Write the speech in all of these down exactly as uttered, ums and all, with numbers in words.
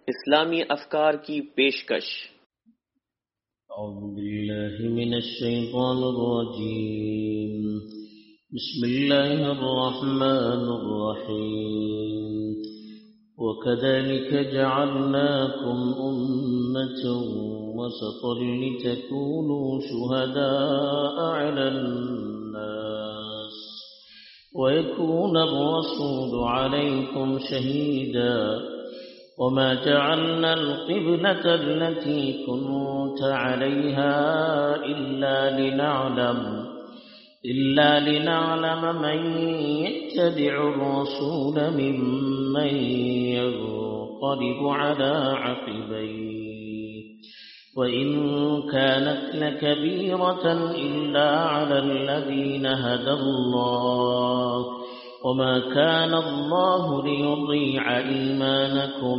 اسلامی افکار کی پیشکش۔ اعوذ باللہ من الشیطان الرجیم، بسم اللہ الرحمن الرحیم، وَكَذَلِكَ جَعَلْنَاكُمْ أُمَّةً وَسَطًا لِتَكُونُوا شُهَدَاءَ عَلَى النَّاسِ وَيَكُونَ الرَّسُولُ عَلَيْكُمْ شَهِيدًا وَمَا جَعَلْنَا الْقِبْلَةَ الَّتِي كُنْتَ عَلَيْهَا إِلَّا لِنَعْلَمَ إِلَّا لِنَعْلَمَ مَنْ يَتَّبِعُ الرَّسُولَ مِمَّنْ يَنقَلِبُ عَلَى عَقِبَيْهِ وَإِنْ كَانَتْ لَكَبِيرَةً إِلَّا عَلَى الَّذِينَ هَدَى اللَّهُ وَمَا كَانَ اللَّهُ لِيُضِيعَ إِيمَانَكُمْ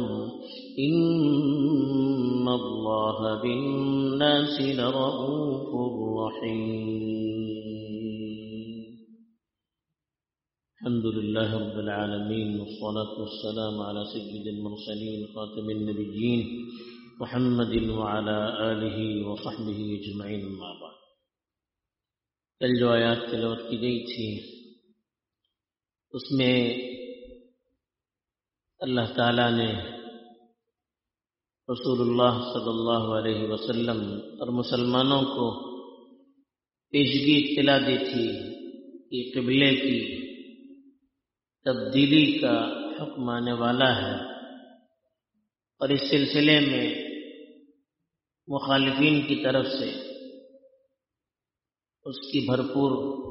إِنَّ اللَّهَ بِالنَّاسِ لَرَءُوفٌ رَحِيمٌ۔ الحمد لله رب العالمين، والصلاة والسلام على سيد المرسلين خاتم النبيين محمد وعلى آله وصحبه اجمعین، اما بعد۔ کل جو آیات تلاوت کی گئی تھی اس میں اللہ تعالیٰ نے رسول اللہ صلی اللہ علیہ وسلم اور مسلمانوں کو پیشگی اطلاع دی تھی کہ قبلے کی تبدیلی کا حکم آنے والا ہے، اور اس سلسلے میں مخالفین کی طرف سے اس کی بھرپور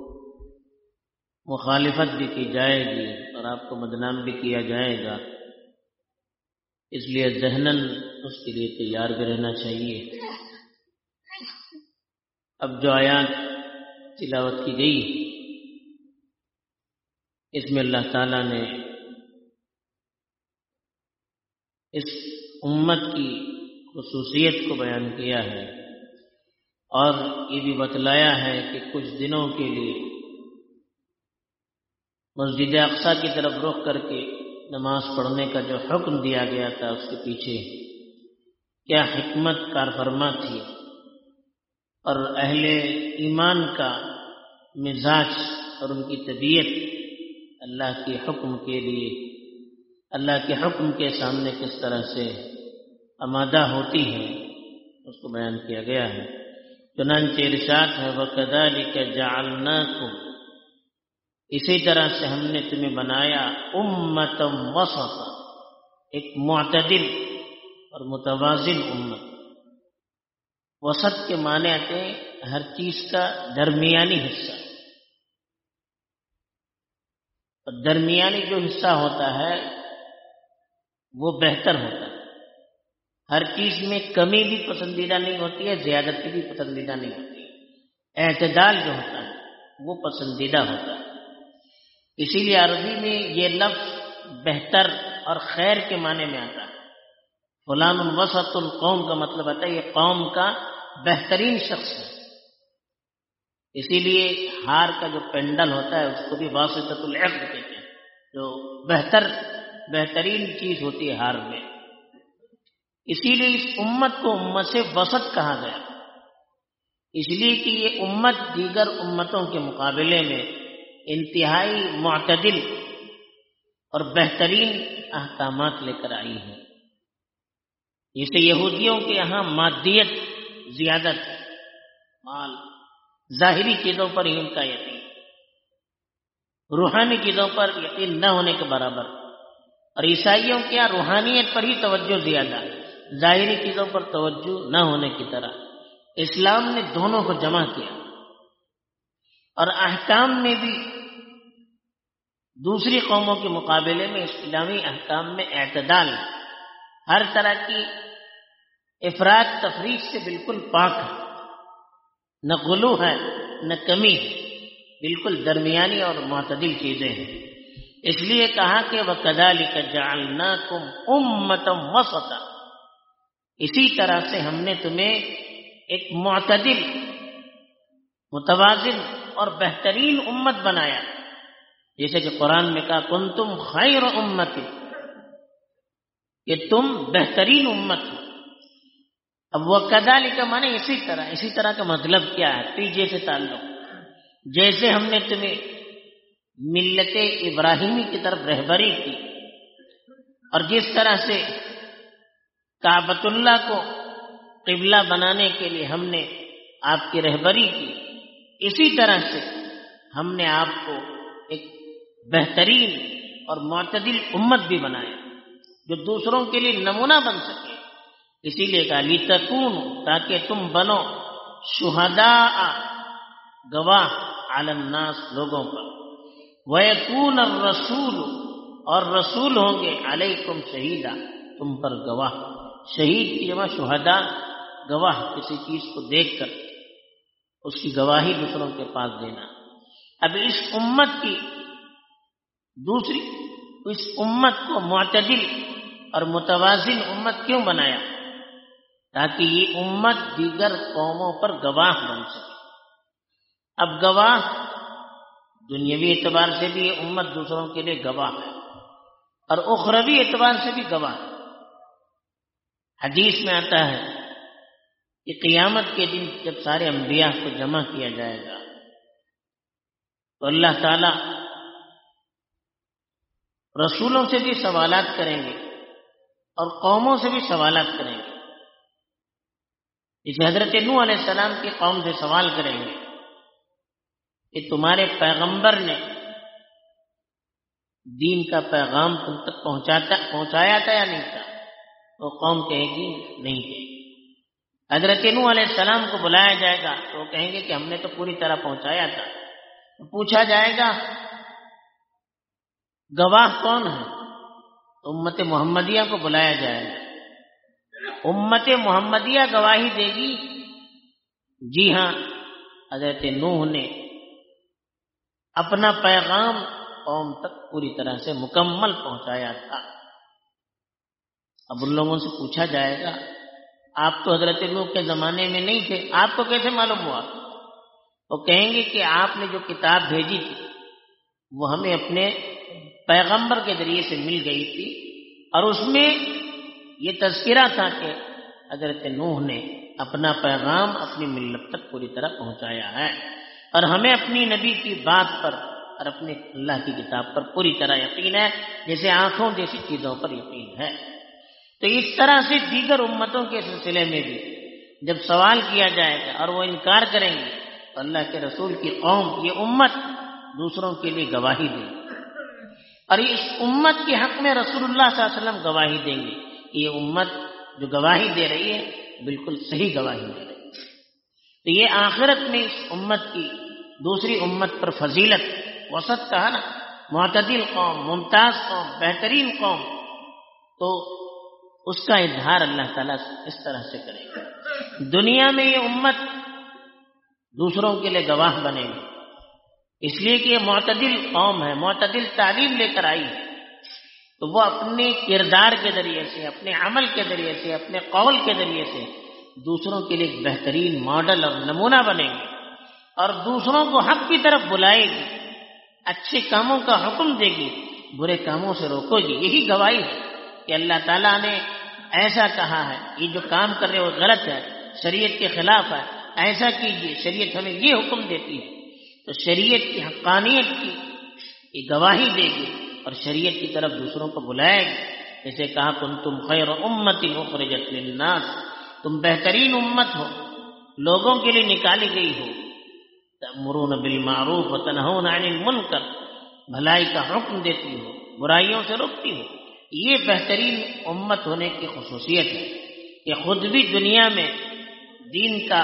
مخالفت بھی کی جائے گی اور آپ کو بدنام بھی کیا جائے گا، اس لیے ذہناً اس کے لیے تیار بھی رہنا چاہیے۔ اب جو آیات تلاوت کی گئی اس میں اللہ تعالیٰ نے اس امت کی خصوصیت کو بیان کیا ہے اور یہ بھی بتلایا ہے کہ کچھ دنوں کے لیے مسجد اقصیٰ کی طرف رخ کر کے نماز پڑھنے کا جو حکم دیا گیا تھا اس کے پیچھے کیا حکمت کار فرما تھی، اور اہل ایمان کا مزاج اور ان کی طبیعت اللہ کے حکم کے لیے اللہ کے حکم کے سامنے کس طرح سے آمادہ ہوتی ہے اس کو بیان کیا گیا ہے۔ چنانچہ ارشاد ہے وَكَذَلِكَ جَعَلْنَاكُمْ، اسی طرح سے ہم نے تمہیں بنایا امۃ وسطا، ایک معتدل اور متوازن امت۔ وسط کے معنی آتے ہیں ہر چیز کا درمیانی حصہ، اور درمیانی جو حصہ ہوتا ہے وہ بہتر ہوتا ہے۔ ہر چیز میں کمی بھی پسندیدہ نہیں ہوتی ہے، زیادتی بھی پسندیدہ نہیں ہوتی ہے، اعتدال جو ہوتا ہے وہ پسندیدہ ہوتا ہے۔ اسی لیے عربی میں یہ لفظ بہتر اور خیر کے معنی میں آتا ہے۔ فلان وسط القوم کا مطلب آتا ہے یہ قوم کا بہترین شخص ہے۔ اسی لیے ہار کا جو پینڈل ہوتا ہے اس کو بھی واسطۃ العقد کہتے ہیں، جو بہتر بہترین چیز ہوتی ہے ہار میں۔ اسی لیے اس امت کو امت سے وسط کہا گیا، اس لیے کہ یہ امت دیگر امتوں کے مقابلے میں انتہائی معتدل اور بہترین احکامات لے کر آئی ہے۔ جیسے یہودیوں کے یہاں مادیت زیادت، مال، ظاہری چیزوں پر ہی ان کا یقین، روحانی چیزوں پر یقین نہ ہونے کے برابر، اور عیسائیوں کے یہاں روحانیت پر ہی توجہ زیادہ، ظاہری چیزوں پر توجہ نہ ہونے کی طرح اسلام نے دونوں کو جمع کیا، اور احکام میں بھی دوسری قوموں کے مقابلے میں اسلامی احکام میں اعتدال، ہر طرح کی افراط تفریط سے بالکل پاک ہے، نہ غلو ہے نہ کمی ہے، بالکل درمیانی اور معتدل چیزیں ہیں۔ اس لیے کہا کہ وَكَذَلِكَ جَعَلْنَاكُمْ أُمَّةً وَسَطًا، اسی طرح سے ہم نے تمہیں ایک معتدل، متوازن اور بہترین امت بنایا، جیسے کہ قرآن میں کہا کنتم خیر امت، کہ تم بہترین امت ہو. اب وہ کذالک مانے اسی طرح. اسی طرح کا مطلب کیا ہے؟ تیجے سے تعلق. جیسے ہم نے تمہیں ملت ابراہیمی کی طرف رہبری کی اور جس طرح سے کعبۃ اللہ کو قبلہ بنانے کے لیے ہم نے آپ کی رہبری کی، اسی طرح سے ہم نے آپ کو ایک بہترین اور معتدل امت بھی بنایا جو دوسروں کے لیے نمونہ بن سکے. اسی لیے کہا لِتَكُونُوا، تاکہ تم بنو شہداء، گواہ، علی الناس، لوگوں پر، وَيَكُونَ الرَّسُولُ، اور رسول ہوں گے، علیکم شہیدا، تم پر گواہ. شہید کی جمع شہداء، گواہ، کسی چیز کو دیکھ کر اس کی گواہی دوسروں کے پاس دینا. اب اس امت کی دوسری اس امت کو معتدل اور متوازن امت کیوں بنایا؟ تاکہ یہ امت دیگر قوموں پر گواہ بن سکے. اب گواہ دنیاوی اعتبار سے بھی یہ امت دوسروں کے لیے گواہ ہے اور اخروی اعتبار سے بھی گواہ ہے. حدیث میں آتا ہے کہ قیامت کے دن جب سارے انبیاء کو جمع کیا جائے گا تو اللہ تعالی رسولوں سے بھی سوالات کریں گے اور قوموں سے بھی سوالات کریں گے. جسے حضرت نوح علیہ السلام کی قوم سے سوال کریں گے کہ تمہارے پیغمبر نے دین کا پیغام تم تک پہنچاتا پہنچایا تھا یا نہیں تھا؟ تو قوم کہے گی نہیں کہے گی. حضرت نوح علیہ السلام کو بلایا جائے گا تو وہ کہیں گے کہ ہم نے تو پوری طرح پہنچایا تھا. تو پوچھا جائے گا گواہ کون ہے؟ تو امت محمدیہ کو بلایا جائے گا. امت محمدیہ گواہی دے گی جی ہاں حضرت نوح نے اپنا پیغام قوم تک پوری طرح سے مکمل پہنچایا تھا. اب ان لوگوں سے پوچھا جائے گا آپ تو حضرت نوح کے زمانے میں نہیں تھے، آپ کو کیسے معلوم ہوا؟ وہ کہیں گے کہ آپ نے جو کتاب بھیجی تھی وہ ہمیں اپنے پیغمبر کے ذریعے سے مل گئی تھی اور اس میں یہ تذکرہ تھا کہ حضرت نوح نے اپنا پیغام اپنی ملت تک پوری طرح پہنچایا ہے اور ہمیں اپنی نبی کی بات پر اور اپنے اللہ کی کتاب پر پوری طرح یقین ہے جیسے آنکھوں جیسی چیزوں پر یقین ہے. تو اس طرح سے دیگر امتوں کے سلسلے میں بھی جب سوال کیا جائے گا اور وہ انکار کریں گے تو اللہ کے رسول کی قوم یہ امت دوسروں کے لیے گواہی دے گی اور اس امت کے حق میں رسول اللہ صلی اللہ علیہ وسلم گواہی دیں گے. یہ امت جو گواہی دے رہی ہے بالکل صحیح گواہی دے رہی ہے. تو یہ آخرت میں اس امت کی دوسری امت پر فضیلت، وسط کہا نا، معتدل قوم، ممتاز قوم، بہترین قوم، تو اس کا اظہار اللہ تعالیٰ اس طرح سے کرے گا. دنیا میں یہ امت دوسروں کے لیے گواہ بنے گی اس لیے کہ یہ معتدل قوم ہے، معتدل تعلیم لے کر آئی ہے. تو وہ اپنے کردار کے ذریعے سے، اپنے عمل کے ذریعے سے، اپنے قول کے ذریعے سے دوسروں کے لیے ایک بہترین ماڈل اور نمونہ بنے گی اور دوسروں کو حق کی طرف بلائے گی، اچھے کاموں کا حکم دے گی، برے کاموں سے روکو گی. یہی گواہی ہے کہ اللہ تعالیٰ نے ایسا کہا ہے، یہ جو کام کر رہے وہ غلط ہے، شریعت کے خلاف ہے، ایسا کیجیے، شریعت ہمیں یہ حکم دیتی ہے. تو شریعت کی حقانیت کی یہ گواہی دے گی اور شریعت کی طرف دوسروں کو بلائے گی. جیسے کہا کنتم خیر امت اخرجت للناس، تم بہترین امت ہو، لوگوں کے لیے نکالی گئی ہو. تأمرون بالمعروف وتنہون عن المنکر، بھلائی کا حکم دیتی ہو، برائیوں سے روکتی ہو. یہ بہترین امت ہونے کی خصوصیت ہے کہ خود بھی دنیا میں دین کا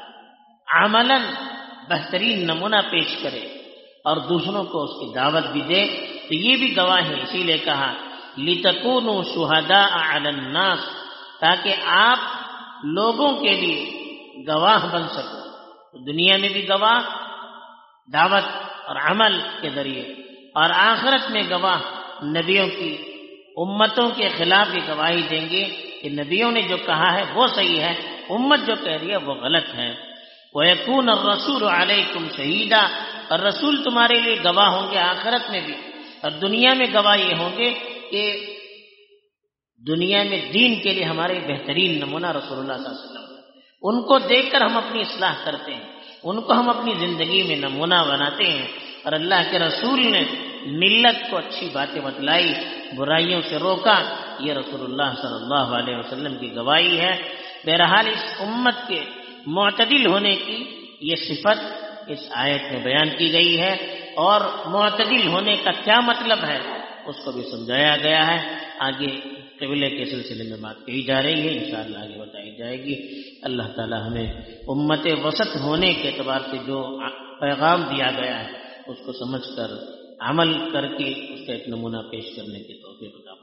عملاً بہترین نمونہ پیش کرے اور دوسروں کو اس کی دعوت بھی دے. تو یہ بھی گواہ ہے. اسی لیے کہا لِتَكُونُوا شُهَدَاءَ عَلَى النَّاسِ، تاکہ آپ لوگوں کے لیے گواہ بن سکو. تو دنیا میں بھی گواہ دعوت اور عمل کے ذریعے اور آخرت میں گواہ نبیوں کی امتوں کے خلاف بھی گواہی دیں گے کہ نبیوں نے جو کہا ہے وہ صحیح ہے، امت جو کہہ رہی ہے وہ غلط ہے. وَيَكُونَ الرَّسُولُ عَلَيْكُمْ شَهِيدًا، اور رسول تمہارے لیے گواہ ہوں گے آخرت میں بھی اور دنیا میں گواہ یہ ہوں گے کہ دنیا میں دین کے لیے ہمارے بہترین نمونہ رسول اللہ صلی اللہ علیہ وسلم ہے۔ ان کو دیکھ کر ہم اپنی اصلاح کرتے ہیں، ان کو ہم اپنی زندگی میں نمونہ بناتے ہیں، اور اللہ کے رسول نے ملت کو اچھی باتیں بتلائی، برائیوں سے روکا، یہ رسول اللہ صلی اللہ علیہ وسلم کی گواہی ہے۔ بہرحال اس امت کے معتدل ہونے کی یہ صفت اس آیت میں بیان کی گئی ہے، اور معتدل ہونے کا کیا مطلب ہے اس کو بھی سمجھایا گیا ہے۔ آگے قبلے کے سلسلے میں بات کہی جا رہی ہے، انشاءاللہ آگے بتائی جائے گی۔ اللہ تعالی ہمیں امت وسط ہونے کے اعتبار سے جو پیغام دیا گیا ہے اس کو سمجھ کر عمل کر کے اس کا ایک نمونہ پیش کرنے کی توفیق عطا